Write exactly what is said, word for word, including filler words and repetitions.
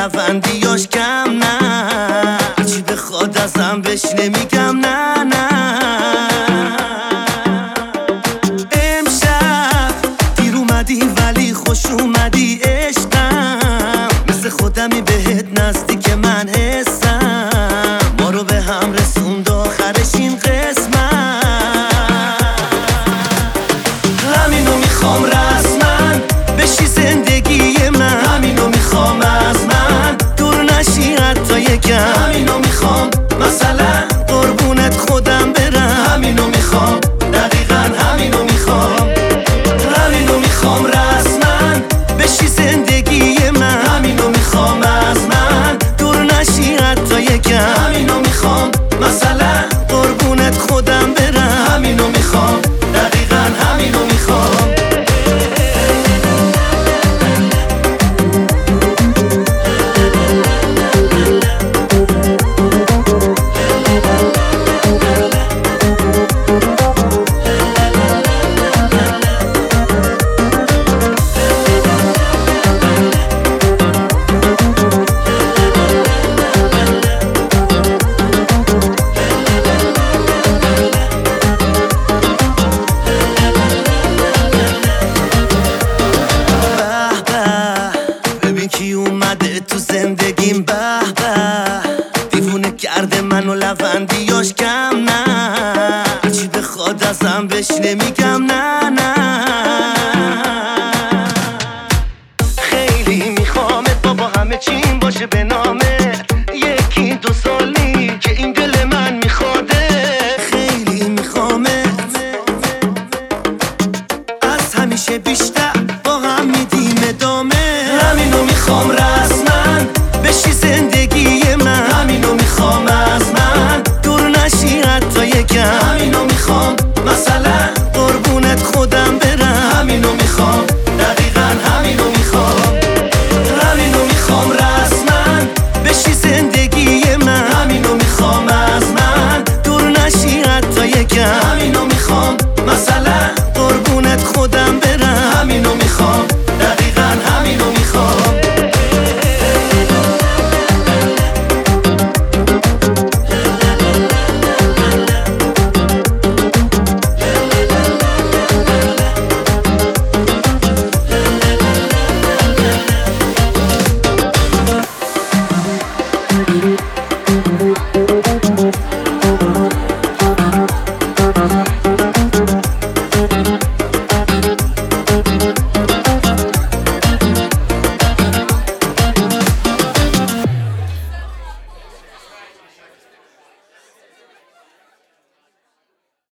لبندیاش کم نه، هرچی بخواد ازم بهش نمیگم نه نه. امشب دیر اومدی ولی خوش اومدی عشقم، مثل خودمی بهت نزدیک من حسم، ما رو به هم رسوند آخرش این قسمت. همینو میخوام رسما بشی زندگی من، همینو میخوام از من دور نشی حتی یکم، همینو میخوام مثلا قربونت خودم برم، همینو میخوام دقیقا همینو میخوام، همینو میخوام رسما بشی زندگی من، همینو میخوام از من دور نشی حتی یکم، همینو میخوام مثلا قربونت خودم برم، همینو میخوام دقیقا همینو میخوام. کی اومده تو زندگیم، به به دیوونه کرده منو لبندیاش کم نه، هرچی بخواد ازم بهش نمیگم نه نه. خیلی میخوامت بابا همه چیم باشه به نامه،